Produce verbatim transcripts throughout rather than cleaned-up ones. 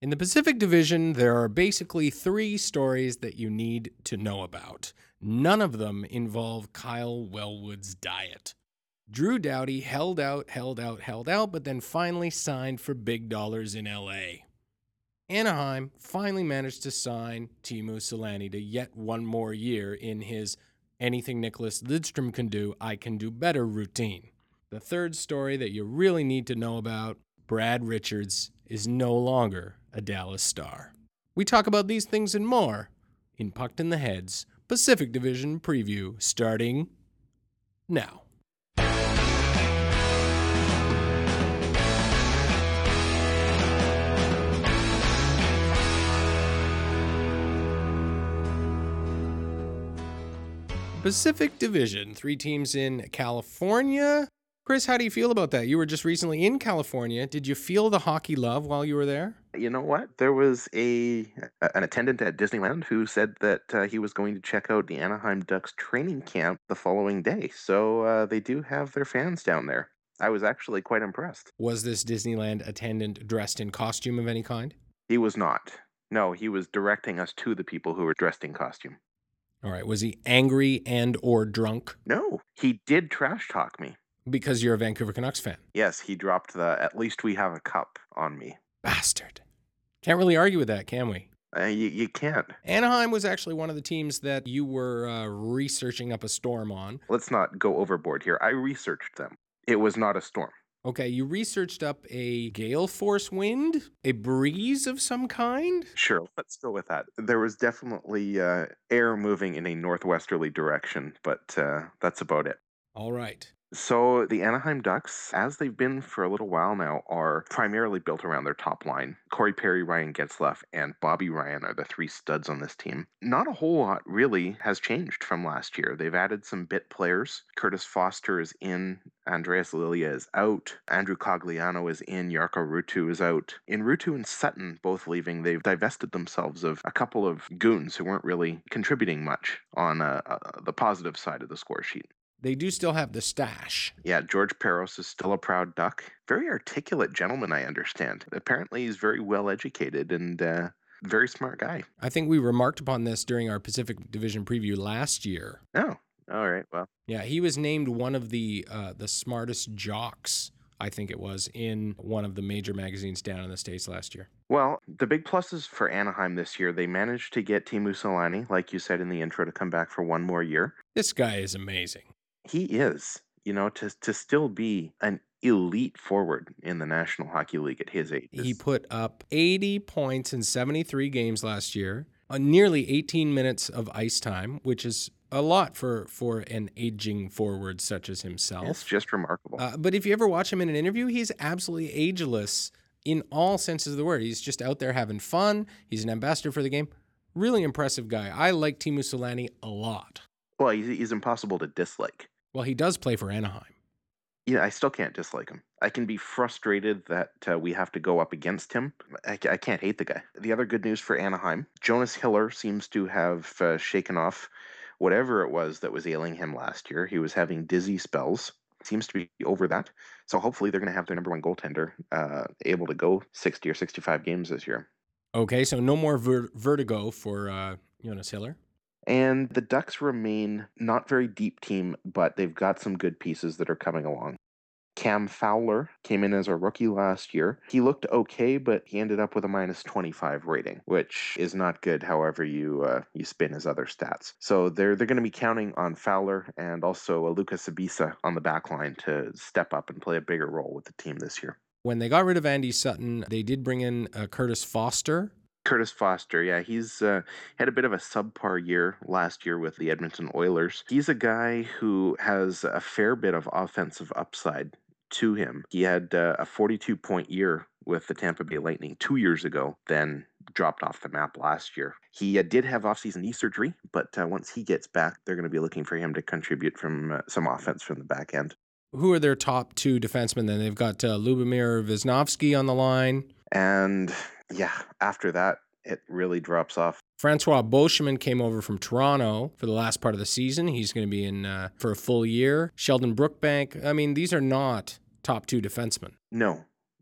In the Pacific Division, there are basically three stories that you need to know about. None of them involve Kyle Wellwood's diet. Drew Doughty held out, held out, held out, but then finally signed for big dollars in L A. Anaheim finally managed to sign Teemu Selanne to yet one more year in his anything Nicholas Lidstrom can do, I can do better routine. The third story that you really need to know about, Brad Richards is no longer a Dallas Star. We talk about these things and more in Pucked in the Heads Pacific Division preview starting now. Pacific Division, three teams in California. Chris, how do you feel about that? You were just recently in California. Did you feel the hockey love while you were there? You know what? There was a an attendant at Disneyland who said that uh, he was going to check out the Anaheim Ducks training camp the following day. So uh, they do have their fans down there. I was actually quite impressed. Was this Disneyland attendant dressed in costume of any kind? He was not. No, he was directing us to the people who were dressed in costume. All right. Was he angry and or drunk? No, he did trash talk me. Because you're a Vancouver Canucks fan? Yes, he dropped the "at least we have a cup" on me. Bastard. Can't really argue with that, can we? Uh, you, you can't. Anaheim was actually one of the teams that you were uh, researching up a storm on. Let's not go overboard here. I researched them. It was not a storm. Okay, you researched up a gale force wind, a breeze of some kind? Sure, let's go with that. There was definitely uh, air moving in a northwesterly direction, but uh, that's about it. All right. So the Anaheim Ducks, as they've been for a little while now, are primarily built around their top line. Corey Perry, Ryan Getzlaf, and Bobby Ryan are the three studs on this team. Not a whole lot really has changed from last year. They've added some bit players. Curtis Foster is in. Andreas Lilia is out. Andrew Cogliano is in. Jarkko Ruutu is out. In Ruutu and Sutton both leaving, they've divested themselves of a couple of goons who weren't really contributing much on uh, uh, the positive side of the score sheet. They do still have the stash. Yeah, George Peros is still a proud Duck. Very articulate gentleman, I understand. Apparently he's very well educated and uh, very smart guy. I think we remarked upon this during our Pacific Division preview last year. Oh, all right, well. Yeah, he was named one of the uh, the smartest jocks, I think it was, in one of the major magazines down in the States last year. Well, the big pluses for Anaheim this year, they managed to get Teemu Selanne, like you said in the intro, to come back for one more year. This guy is amazing. He is, you know, to to still be an elite forward in the National Hockey League at his age. He put up eighty points in seventy-three games last year, uh, nearly eighteen minutes of ice time, which is a lot for, for an aging forward such as himself. It's just remarkable. Uh, but if you ever watch him in an interview, he's absolutely ageless in all senses of the word. He's just out there having fun. He's an ambassador for the game. Really impressive guy. I like Teemu Selanne a lot. Well, he's, he's impossible to dislike. Well, he does play for Anaheim. Yeah, I still can't dislike him. I can be frustrated that uh, we have to go up against him. I, I can't hate the guy. The other good news for Anaheim, Jonas Hiller seems to have uh, shaken off whatever it was that was ailing him last year. He was having dizzy spells. Seems to be over that. So hopefully they're going to have their number one goaltender uh, able to go sixty or sixty-five games this year. Okay, so no more ver- vertigo for uh, Jonas Hiller. And the Ducks remain not very deep team, but they've got some good pieces that are coming along. Cam Fowler came in as a rookie last year. He looked okay, but he ended up with a minus twenty-five rating, which is not good however you uh, you spin his other stats. So they're they're going to be counting on Fowler and also a Luka Sabisa on the back line to step up and play a bigger role with the team this year. When they got rid of Andy Sutton, they did bring in uh, Curtis Foster. Curtis Foster, yeah, he's uh, had a bit of a subpar year last year with the Edmonton Oilers. He's a guy who has a fair bit of offensive upside to him. He had uh, a forty-two point year with the Tampa Bay Lightning two years ago, then dropped off the map last year. He uh, did have off-season knee surgery, but uh, once he gets back, they're going to be looking for him to contribute from uh, some offense from the back end. Who are their top two defensemen then? They've got uh, Lubomir Wisnowski on the line. And yeah, after that, it really drops off. Francois Beauchemin came over from Toronto for the last part of the season. He's going to be in uh, for a full year. Sheldon Brookbank. I mean, these are not top two defensemen. No,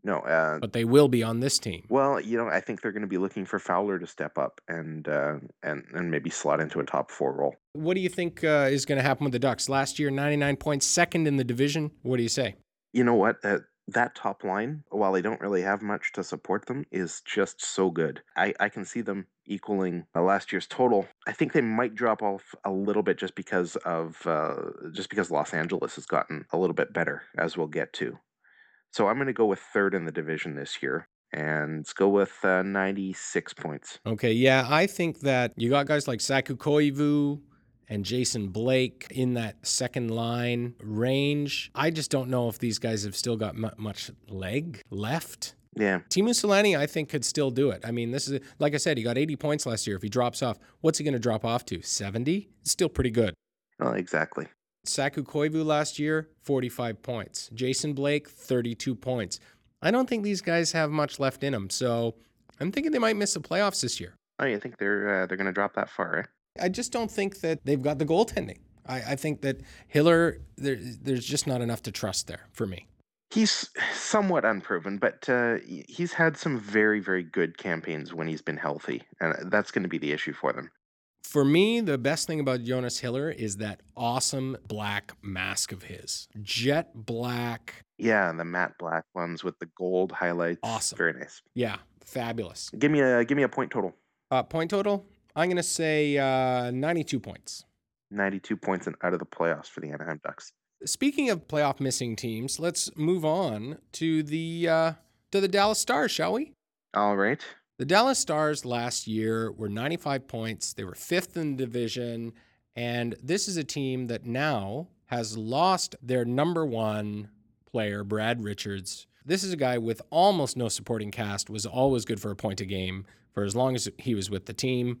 No, uh, but they will be on this team. well, you know, I think they're going to be looking for Fowler to step up and uh, and and maybe slot into a top four role. What do you think uh, is going to happen with the Ducks? Last year, ninety-nine points, second in the division. What do you say? You know what? Uh, that top line, while they don't really have much to support them, is just so good. I, I can see them equaling uh, last year's total. I think they might drop off a little bit just because of uh, just because Los Angeles has gotten a little bit better, as we'll get to. So I'm going to go with third in the division this year, and let's go with uh, ninety-six points. Okay, yeah, I think that you got guys like Saku Koivu and Jason Blake in that second line range. I just don't know if these guys have still got m- much leg left. Yeah. Teemu Selanne, I think, could still do it. I mean, this is, like I said, he got eighty points last year. If he drops off, what's he going to drop off to? seventy? It's still pretty good. Oh, exactly. Saku Koivu last year, forty-five points. Jason Blake, thirty-two points. I don't think these guys have much left in them, so I'm thinking they might miss the playoffs this year. Oh, you think they're uh, they're going to drop that far, eh? I just don't think that they've got the goaltending. I, I think that Hiller, there, there's just not enough to trust there for me. He's somewhat unproven, but uh, he's had some very, very good campaigns when he's been healthy, and that's going to be the issue for them. For me, the best thing about Jonas Hiller is that awesome black mask of his. Jet black. Yeah, the matte black ones with the gold highlights. Awesome. Very nice. Yeah, fabulous. Give me a give me a point total. Uh, point total? I'm going to say uh, ninety-two points. ninety-two points and out of the playoffs for the Anaheim Ducks. Speaking of playoff missing teams, let's move on to the uh, to the Dallas Stars, shall we? All right. The Dallas Stars last year were ninety-five points. They were fifth in the division. And this is a team that now has lost their number one player, Brad Richards. This is a guy with almost no supporting cast, was always good for a point a game for as long as he was with the team.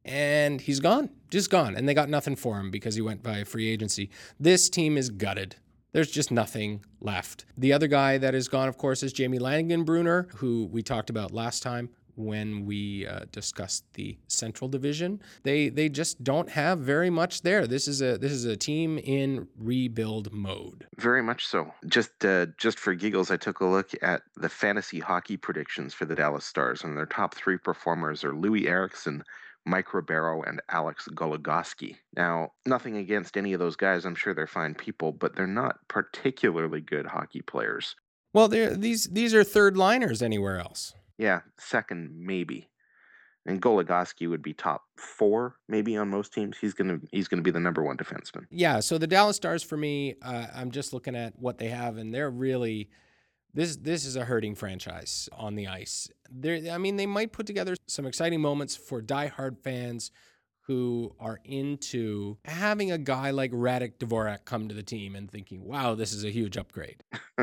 And he's gone, just gone. And they got nothing for him because he went by free agency. This team is gutted. There's just nothing left. The other guy that is gone, of course, is Jamie Langenbrunner, who we talked about last time when we uh, discussed the Central Division. They they just don't have very much there. This is a this is a team in rebuild mode. Very much so. Just uh, just for giggles, I took a look at the fantasy hockey predictions for the Dallas Stars, and their top three performers are Louis Eriksson, Mike Ribeiro, and Alex Goligoski. Now, nothing against any of those guys. I'm sure they're fine people, but they're not particularly good hockey players. Well, they're, these these are third liners anywhere else. Yeah, second maybe. And Goligoski would be top four maybe on most teams. He's gonna he's gonna be the number one defenseman. Yeah. So the Dallas Stars for me, uh, I'm just looking at what they have, and they're really this this is a hurting franchise on the ice. They're, I mean, they might put together some exciting moments for diehard fans who are into having a guy like Radek Dvorak come to the team and thinking, "Wow, this is a huge upgrade."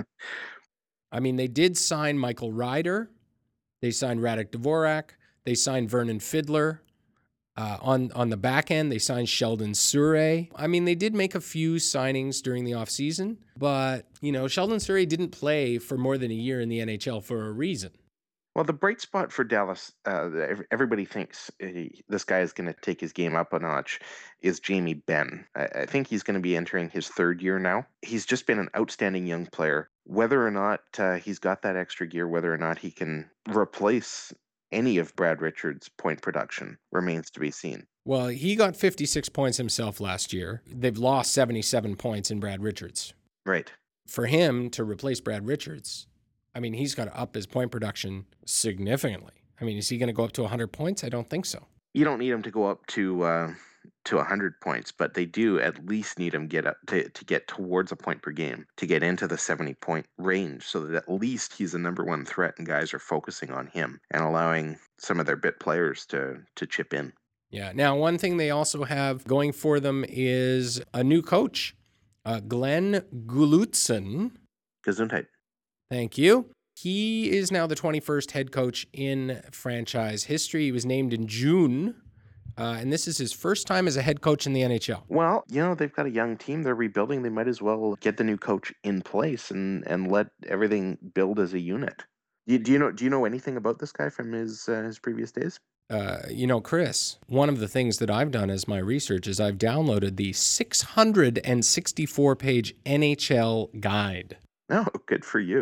I mean, they did sign Michael Ryder. They signed Radek Dvorak. They signed Vernon Fiddler. Uh, on, on the back end, they signed Sheldon Surrey. I mean, they did make a few signings during the offseason, but, you know, Sheldon Surrey didn't play for more than a year in the N H L for a reason. Well, the bright spot for Dallas, uh, everybody thinks uh, this guy is going to take his game up a notch, is Jamie Benn. I, I think he's going to be entering his third year now. He's just been an outstanding young player. Whether or not uh, he's got that extra gear, whether or not he can replace any of Brad Richards' point production remains to be seen. Well, he got fifty-six points himself last year. They've lost seventy-seven points in Brad Richards. Right. For him to replace Brad Richards, I mean, he's got to up his point production significantly. I mean, is he going to go up to one hundred points? I don't think so. You don't need him to go up to uh, to one hundred points, but they do at least need him get up to, to get towards a point per game, to get into the seventy-point range, so that at least he's the number one threat and guys are focusing on him and allowing some of their bit players to to chip in. Yeah. Now, one thing they also have going for them is a new coach, uh, Glenn Gulutzan. Gesundheit. Thank you. He is now the twenty-first head coach in franchise history. He was named in June, uh, and this is his first time as a head coach in the N H L. Well, you know, they've got a young team. They're rebuilding. They might as well get the new coach in place and, and let everything build as a unit. Do you, do you know Do you know anything about this guy from his uh, his previous days? Uh, you know, Chris, one of the things that I've done as my research is I've downloaded the six hundred sixty-four page N H L guide. No, good for you.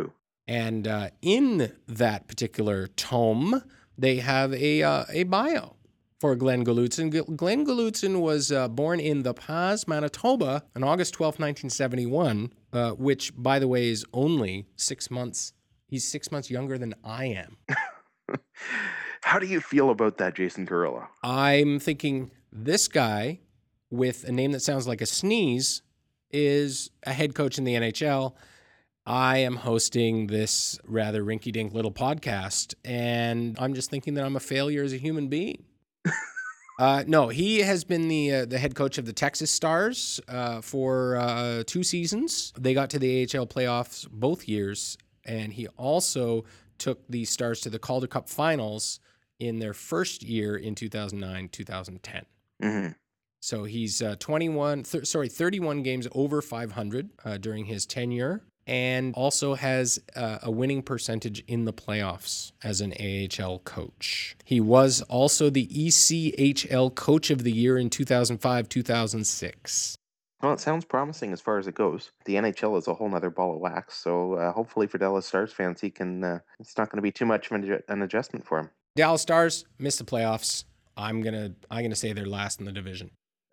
And uh, in that particular tome, they have a uh, a bio for Glenn Gulutzan. Glenn Gulutzan was uh, born in The Pas, Manitoba on August twelfth, nineteen seventy-one, uh, which, by the way, is only six months. He's six months younger than I am. How do you feel about that, Jason Carrillo? I'm thinking this guy with a name that sounds like a sneeze is a head coach in the N H L. I am hosting this rather rinky-dink little podcast, and I'm just thinking that I'm a failure as a human being. uh, no, he has been the uh, the head coach of the Texas Stars uh, for uh, two seasons. They got to the A H L playoffs both years, and he also took the Stars to the Calder Cup Finals in their first year in two thousand nine, two thousand ten. Mm-hmm. So he's uh, twenty-one, th- sorry, thirty-one games over five hundred uh, during his tenure, and also has uh, a winning percentage in the playoffs as an A H L coach. He was also the E C H L Coach of the Year in two thousand five, two thousand six. Well, it sounds promising as far as it goes. The N H L is a whole nother ball of wax, so uh, hopefully for Dallas Stars fans, he can. Uh, it's not going to be too much of an, an adjustment for him. Dallas Stars missed the playoffs. I'm gonna I'm gonna say they're last in the division.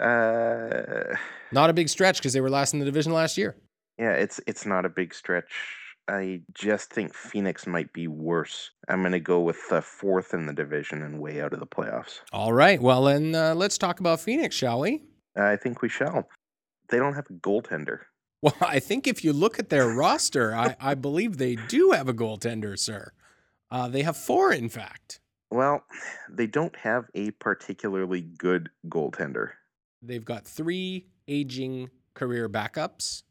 Uh, Not a big stretch because they were last in the division last year. Yeah, it's it's not a big stretch. I just think Phoenix might be worse. I'm going to go with uh, fourth in the division and way out of the playoffs. All right. Well, then uh, let's talk about Phoenix, shall we? I think we shall. They don't have a goaltender. Well, I think if you look at their roster, I, I believe they do have a goaltender, sir. Uh, they have four, in fact. Well, they don't have a particularly good goaltender. They've got three aging career backups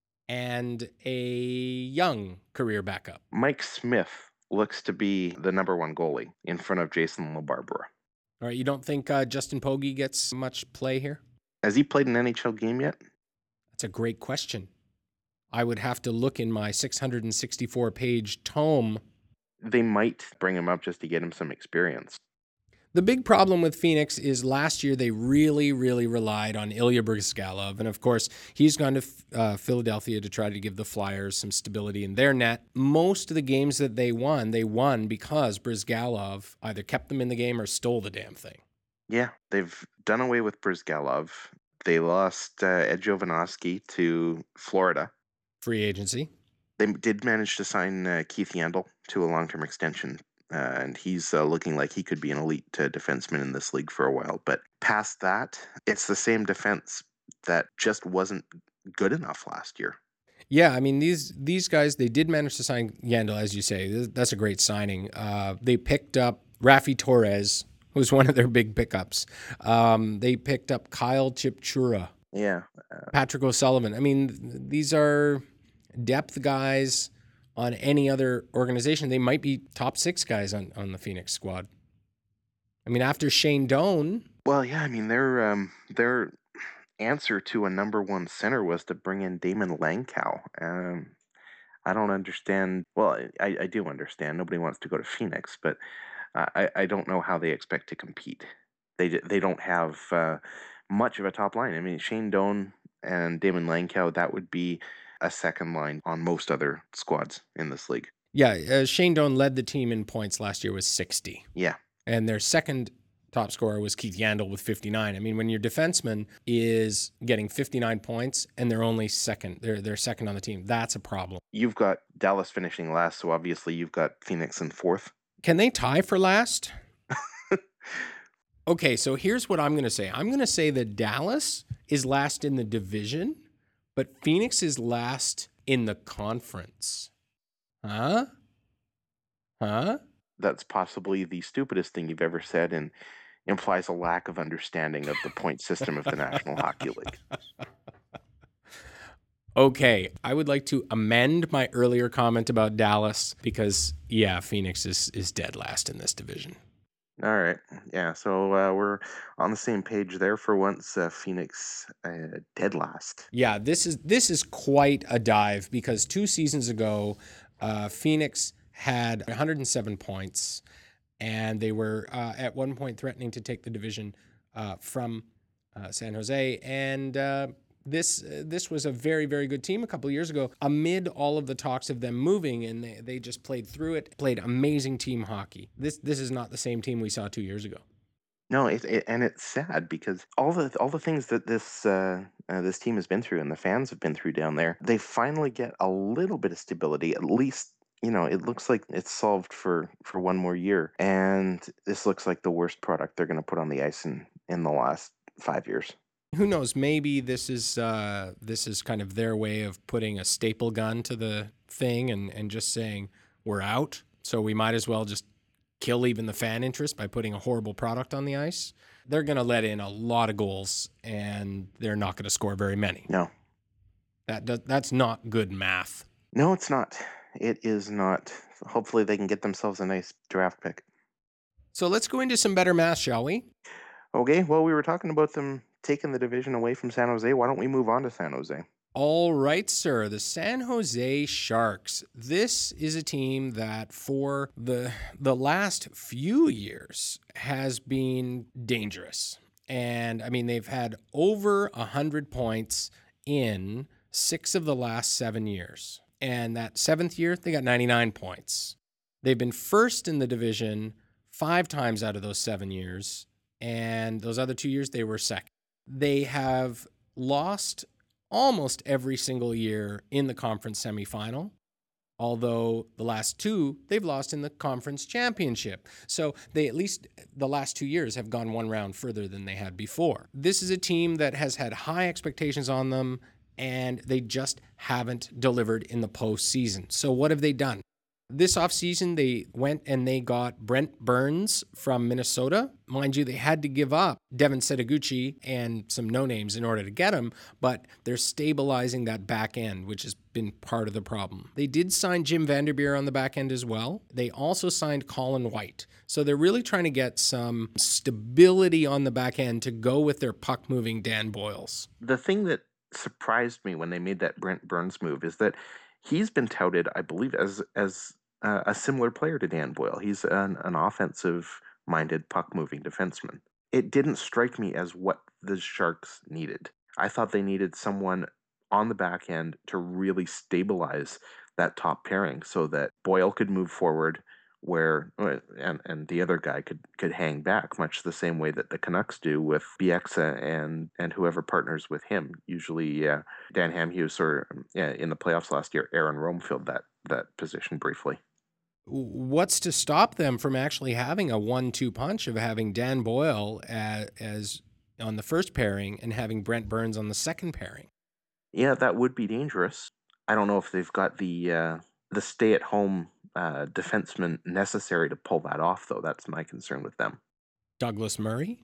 and a young career backup. Mike Smith looks to be the number one goalie in front of Jason LaBarbera. All right, you don't think uh, Justin Pogge gets much play here? Has he played an N H L game yet? That's a great question. I would have to look in my six hundred sixty-four page tome. They might bring him up just to get him some experience. The big problem with Phoenix is last year they really, really relied on Ilya Bryzgalov. And of course, he's gone to uh, Philadelphia to try to give the Flyers some stability in their net. Most of the games that they won, they won because Bryzgalov either kept them in the game or stole the damn thing. Yeah, they've done away with Bryzgalov. They lost uh, Ed Jovanovski to Florida. Free agency. They did manage to sign uh, Keith Yandle to a long-term extension. Uh, and he's uh, looking like he could be an elite uh, defenseman in this league for a while. But past that, it's the same defense that just wasn't good enough last year. Yeah, I mean, these these guys, they did manage to sign Yandel, as you say. That's a great signing. Uh, they picked up Rafi Torres, who's one of their big pickups. Um, they picked up Kyle Chipchura. Yeah. Uh, Patrick O'Sullivan. I mean, these are depth guys. On any other organization, they might be top six guys on, on the Phoenix squad. I mean, after Shane Doan. Well, yeah, I mean, their um, their answer to a number one center was to bring in Damon Langkow. Um, I don't understand. Well, I, I do understand. Nobody wants to go to Phoenix, but I, I don't know how they expect to compete. They they don't have uh, much of a top line. I mean, Shane Doan and Damon Langkow, that would be a second line on most other squads in this league. Yeah, uh, Shane Doan led the team in points last year with sixty. Yeah. And their second top scorer was Keith Yandel with fifty-nine. I mean, when your defenseman is getting fifty-nine points and they're only second, they're they're second on the team, that's a problem. You've got Dallas finishing last, so obviously you've got Phoenix in fourth. Can they tie for last? Okay, so here's what I'm going to say. I'm going to say that Dallas is last in the division, but Phoenix is last in the conference. Huh? Huh? That's possibly the stupidest thing you've ever said and implies a lack of understanding of the point system of the National Hockey League. Okay, I would like to amend my earlier comment about Dallas because, yeah, Phoenix is, is dead last in this division. All right. Yeah, so uh, we're on the same page there for once. Uh, Phoenix uh, dead last. Yeah, this is this is quite a dive because two seasons ago, uh, Phoenix had one hundred seven points, and they were uh, at one point threatening to take the division uh, from uh, San Jose, and uh, This uh, this was a very, very good team a couple of years ago amid all of the talks of them moving, and they, they just played through it, played amazing team hockey. This this is not the same team we saw two years ago. No, it, it and it's sad because all the all the things that this uh, uh, this team has been through and the fans have been through down there, they finally get a little bit of stability. At least, you know, it looks like it's solved for for one more year, and this looks like the worst product they're going to put on the ice in in the last five years. Who knows? Maybe this is uh, this is kind of their way of putting a staple gun to the thing and, and just saying we're out. So we might as well just kill even the fan interest by putting a horrible product on the ice. They're going to let in a lot of goals, and they're not going to score very many. No, that does, that's not good math. No, it's not. It is not. Hopefully, they can get themselves a nice draft pick. So let's go into some better math, shall we? Okay. Well, we were talking about them taking the division away from San Jose. Why don't we move on to San Jose? All right, sir. The San Jose Sharks. This is a team that for the the last few years has been dangerous. And I mean, they've had over one hundred points in six of the last seven years. And that seventh year, they got ninety-nine points. They've been first in the division five times out of those seven years. And those other two years, they were second. They have lost almost every single year in the conference semifinal, although the last two, they've lost in the conference championship. So they at least the last two years have gone one round further than they had before. This is a team that has had high expectations on them, and they just haven't delivered in the postseason. So what have they done? This offseason, they went and they got Brent Burns from Minnesota. Mind you, they had to give up Devin Setoguchi and some no-names in order to get him, but they're stabilizing that back end, which has been part of the problem. They did sign Jim Vanderbeer on the back end as well. They also signed Colin White. So they're really trying to get some stability on the back end to go with their puck-moving Dan Boyles. The thing that surprised me when they made that Brent Burns move is that he's been touted, I believe, as as uh, a similar player to Dan Boyle. He's an, an offensive-minded, puck-moving defenseman. It didn't strike me as what the Sharks needed. I thought they needed someone on the back end to really stabilize that top pairing so that Boyle could move forward where and and the other guy could could hang back, much the same way that the Canucks do with Bieksa and and whoever partners with him. Usually uh, Dan Hamhuis, or yeah, in the playoffs last year, Aaron Rome filled that that position briefly. What's to stop them from actually having a one two punch of having Dan Boyle as, as on the first pairing and having Brent Burns on the second pairing? Yeah, that would be dangerous. I don't know if they've got the uh, the stay at home Uh, defenseman necessary to pull that off, though. That's my concern with them. Douglas Murray?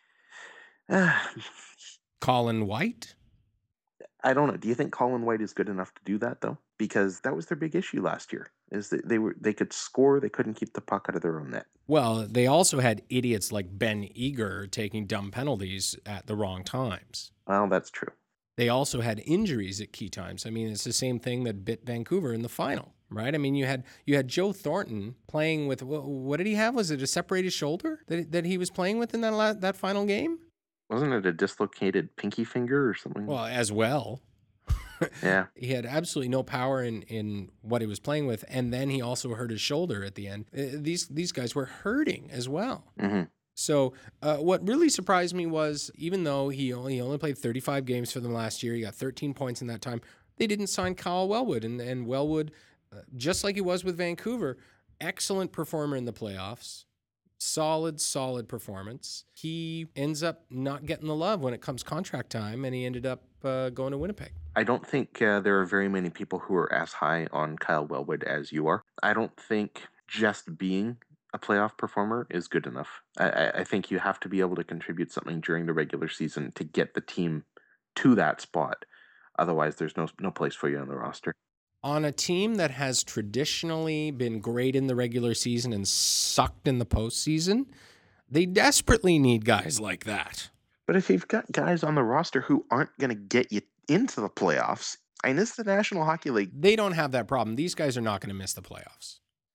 Colin White? I don't know. Do you think Colin White is good enough to do that, though? Because that was their big issue last year, is that they were they could score, they couldn't keep the puck out of their own net. Well, they also had idiots like Ben Eager taking dumb penalties at the wrong times. Well, that's true. They also had injuries at key times. I mean, it's the same thing that bit Vancouver in the final. Right? I mean, you had you had Joe Thornton playing with, what, what did he have? Was it a separated shoulder that that he was playing with in that la- that final game? Wasn't it a dislocated pinky finger or something? Well, as well. Yeah. He had absolutely no power in, in what he was playing with, and then he also hurt his shoulder at the end. Uh, These these guys were hurting as well. Mm-hmm. So uh, what really surprised me was, even though he only, he only played thirty-five games for them last year, he got thirteen points in that time, they didn't sign Kyle Wellwood, and, and Wellwood, just like he was with Vancouver, excellent performer in the playoffs, solid, solid performance. He ends up not getting the love when it comes contract time, and he ended up uh, going to Winnipeg. I don't think uh, there are very many people who are as high on Kyle Wellwood as you are. I don't think just being a playoff performer is good enough. I, I think you have to be able to contribute something during the regular season to get the team to that spot. Otherwise, there's no no place for you on the roster. On a team that has traditionally been great in the regular season and sucked in the postseason, they desperately need guys like that. But if you've got guys on the roster who aren't going to get you into the playoffs, and it's the National Hockey League. They don't have that problem. These guys are not going to miss the playoffs. Nah,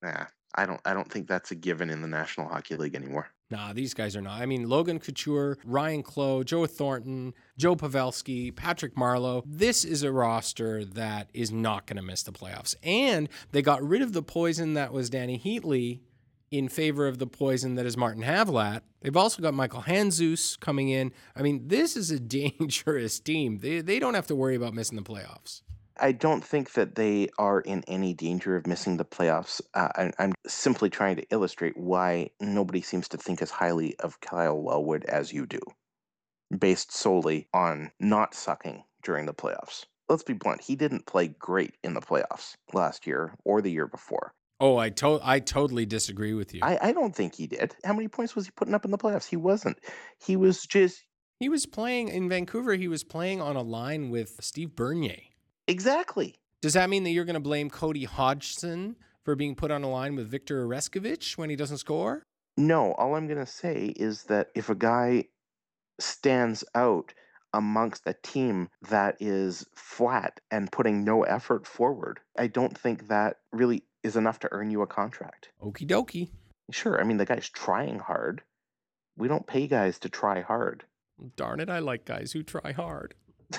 I don't I don't think that's a given in the National Hockey League anymore. Nah, these guys are not. I mean, Logan Couture, Ryan Clough, Joe Thornton, Joe Pavelski, Patrick Marleau. This is a roster that is not going to miss the playoffs. And they got rid of the poison that was Danny Heatley in favor of the poison that is Martin Havlat. They've also got Michael Handzus coming in. I mean, this is a dangerous team. They, they don't have to worry about missing the playoffs. I don't think that they are in any danger of missing the playoffs. Uh, I, I'm simply trying to illustrate why nobody seems to think as highly of Kyle Wellwood as you do, based solely on not sucking during the playoffs. Let's be blunt, he didn't play great in the playoffs last year or the year before. Oh, I to- I totally disagree with you. I, I don't think he did. How many points was he putting up in the playoffs? He wasn't. He was just... He was playing in Vancouver. He was playing on a line with Steve Bernier. Exactly. Does that mean that you're going to blame Cody Hodgson for being put on a line with Victor Oreskovich when he doesn't score? No, all I'm going to say is that if a guy stands out amongst a team that is flat and putting no effort forward, I don't think that really is enough to earn you a contract. Okie dokie. Sure, I mean, the guy's trying hard. We don't pay guys to try hard. Darn it, I like guys who try hard.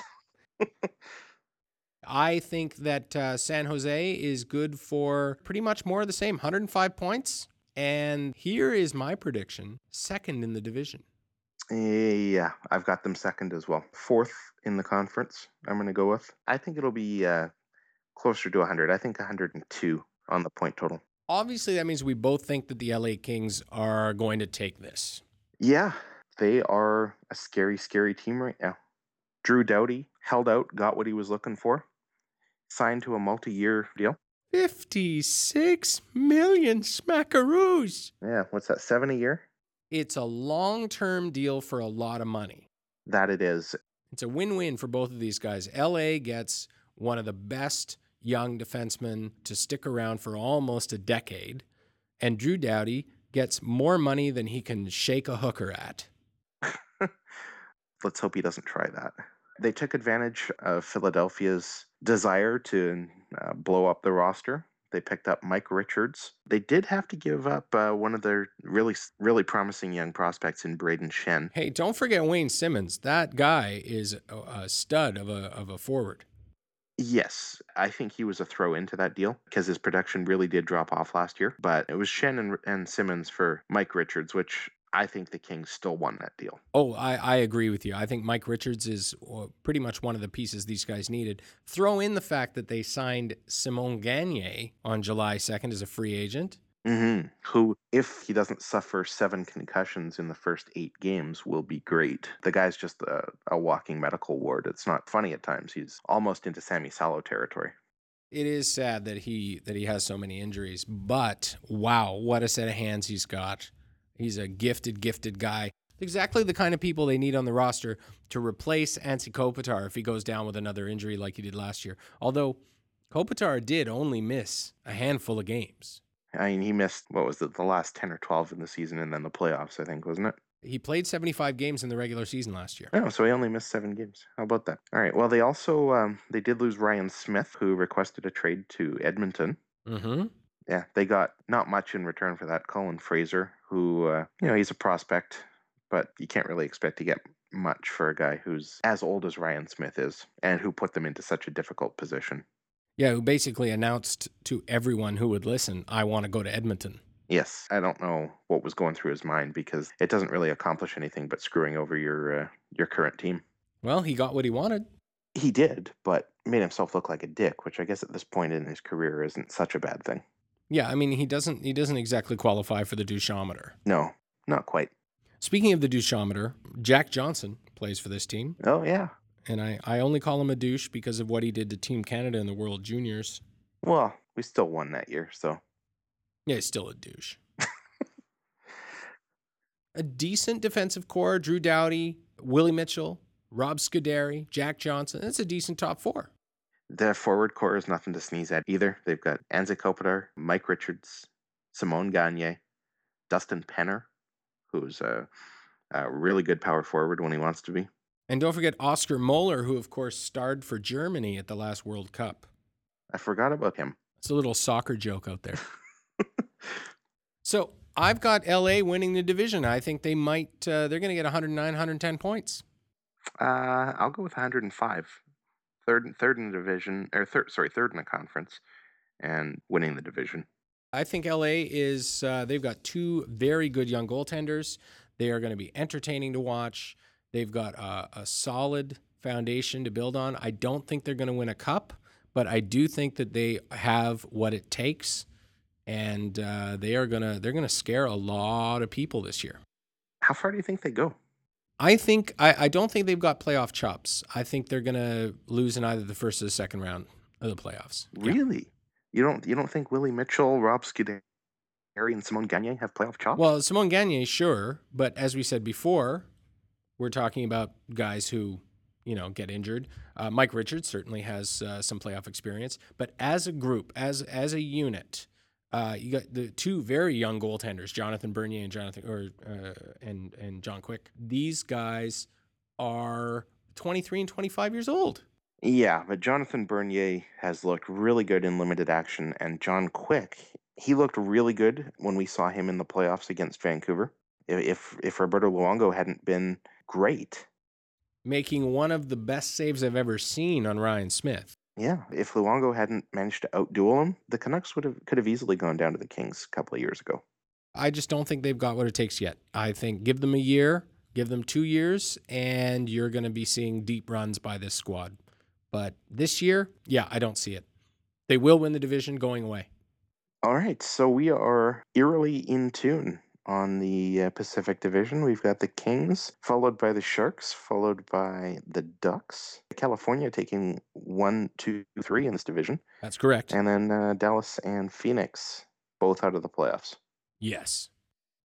I think that uh, San Jose is good for pretty much more of the same, one hundred five points. And here is my prediction, second in the division. Yeah, I've got them second as well. Fourth in the conference, I'm going to go with. I think it'll be uh, closer to one hundred. I think one hundred two on the point total. Obviously, that means we both think that the L A Kings are going to take this. Yeah, they are a scary, scary team right now. Drew Doughty held out, got what he was looking for, signed to a multi-year deal. fifty-six million smackaroos. Yeah, what's that, seven a year? It's a long-term deal for a lot of money. That it is. It's a win-win for both of these guys. L A gets one of the best young defensemen to stick around for almost a decade, and Drew Doughty gets more money than he can shake a hooker at. Let's hope he doesn't try that. They took advantage of Philadelphia's desire to uh, blow up the roster. They picked up Mike Richards. They did have to give up uh, one of their really, really promising young prospects in Braden Shen. Hey, don't forget Wayne Simmons. That guy is a, a stud of a of a forward. Yes, I think he was a throw into that deal because his production really did drop off last year. But it was Shen and, and Simmons for Mike Richards, which I think the Kings still won that deal. Oh, I, I agree with you. I think Mike Richards is pretty much one of the pieces these guys needed. Throw in the fact that they signed Simon Gagne on July second as a free agent. Mm-hmm. Who, if he doesn't suffer seven concussions in the first eight games, will be great. The guy's just a, a walking medical ward. It's not funny at times. He's almost into Sammy Salo territory. It is sad that he that he has so many injuries, but wow, what a set of hands he's got. He's a gifted, gifted guy. Exactly the kind of people they need on the roster to replace Anze Kopitar if he goes down with another injury like he did last year. Although Kopitar did only miss a handful of games. I mean, he missed, what was it, the last ten or twelve in the season and then the playoffs, I think, wasn't it? He played seventy-five games in the regular season last year. Oh, so he only missed seven games. How about that? All right, well, they also, um, they did lose Ryan Smith, who requested a trade to Edmonton. Mm-hmm. Yeah, they got not much in return for that. Colin Fraser, who, uh, you know, he's a prospect, but you can't really expect to get much for a guy who's as old as Ryan Smith is and who put them into such a difficult position. Yeah, who basically announced to everyone who would listen, I want to go to Edmonton. Yes, I don't know what was going through his mind because it doesn't really accomplish anything but screwing over your uh, your current team. Well, he got what he wanted. He did, but made himself look like a dick, which I guess at this point in his career isn't such a bad thing. Yeah, I mean, he doesn't he doesn't exactly qualify for the doucheometer. No, not quite. Speaking of the doucheometer, Jack Johnson plays for this team. Oh, yeah. And I, I only call him a douche because of what he did to Team Canada in the World Juniors. Well, we still won that year, so. Yeah, he's still a douche. A decent defensive core, Drew Doughty, Willie Mitchell, Rob Scuderi, Jack Johnson. That's a decent top four. The forward core is nothing to sneeze at either. They've got Anze Kopitar, Mike Richards, Simon Gagne, Dustin Penner, who's a, a really good power forward when he wants to be. And don't forget Oscar Moeller, who, of course, starred for Germany at the last World Cup. I forgot about him. It's a little soccer joke out there. So I've got L A winning the division. I think they might, uh, they're going to get one hundred nine, one hundred ten points. Uh, I'll go with one hundred five. Third, third in the division, or third, sorry, third in the conference, and winning the division. I think L A is, uh, they've got two very good young goaltenders. They are going to be entertaining to watch. They've got a, a solid foundation to build on. I don't think they're going to win a cup, but I do think that they have what it takes, and uh, they are gonna they're gonna scare a lot of people this year. How far do you think they go? I think I, I don't think they've got playoff chops. I think they're gonna lose in either the first or the second round of the playoffs. Yeah. Really? You don't you don't think Willie Mitchell, Rob Scuderi, and Simone Gagne have playoff chops? Well, Simone Gagne, sure, but as we said before, we're talking about guys who, you know, get injured. Uh, Mike Richards certainly has uh, some playoff experience, but as a group, as as a unit, uh, you got the two very young goaltenders, Jonathan Bernier and Jonathan or uh, and and John Quick. These guys are twenty-three and twenty-five years old. Yeah, but Jonathan Bernier has looked really good in limited action, and John Quick, he looked really good when we saw him in the playoffs against Vancouver. I- If if Roberto Luongo hadn't been great, Making one of the best saves I've ever seen on Ryan Smith. yeah, if Luongo hadn't managed to outduel him, the Canucks would have could have easily gone down to the Kings a couple of years ago. I just don't think they've got what it takes yet. I think give them a year, give them two years, and you're going to be seeing deep runs by this squad. But this year, yeah, I don't see it. They will win the division going away. All right, so we are eerily in tune on the uh, Pacific Division. We've got the Kings, followed by the Sharks, followed by the Ducks. California taking one, two, three in this division, That's correct. and then uh, Dallas and Phoenix both out of the playoffs. Yes.